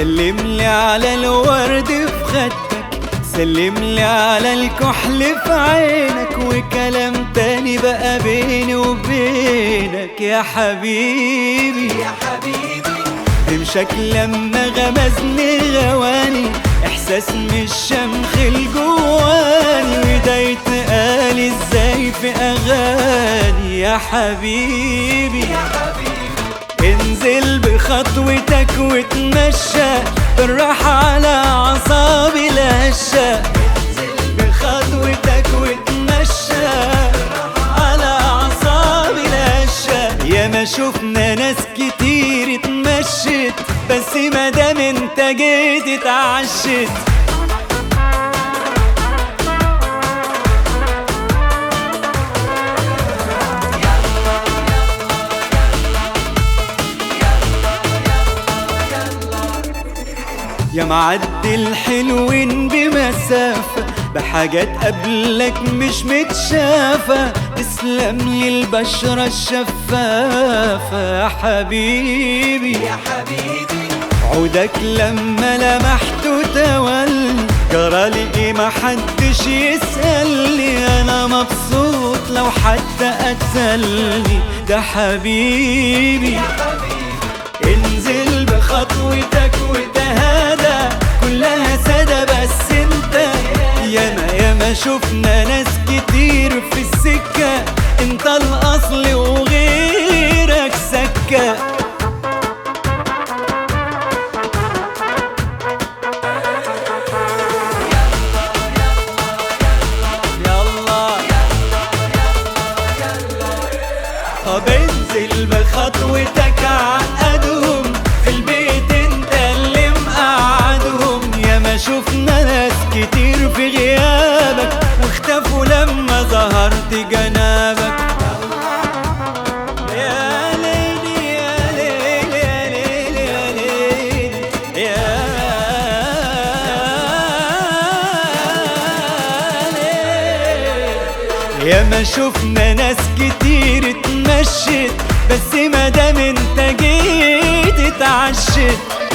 سلملي على الورد في خدك، سلملي على الكحل في عينك، وكلام تاني بقى بيني وبينك يا حبيبي يا حبيبي. رمشك لما غمزني غواني، احساس مش شمخ الجواني، وده يتقال ازاي في اغاني يا حبيبي يا حبيبي. انزل بخطوتك وتمشى بالراحة على اعصابي الهشة، انزل بخطوتك وتمشى على اعصابي الهشة. يا ما شفنا ناس كتير اتمشت، بس مادام انت جيت اتعشت. يا معدي الحلوين بمسافة، بحاجات قبلك مش متشافة، تسلم لي البشرة الشفافة يا حبيبي يا حبيبي. عودك لما لمحته تولي، جرالي ايه محدش يسألني، انا مبسوط لو حتى قتلني ده حبيبي. يا حبيبي. انزل بخطوتك وتهادى، كلها سادة بس انت ياما شفنا ناس كتير في السكة، انت الاصل وغيرك سكة. طب انزل بخطوتك عقدهم، في البيت انت اللي مقعدهم، ياما شفنا ناس كتير في غيابك، واختفوا لما ظهرت جنابك. يا ليلي يا ليلي يا ليلي يا ليلي يا ليلي. ياما شفنا ناس كتير اتمشت، بس مادام انت جيت اتعشت.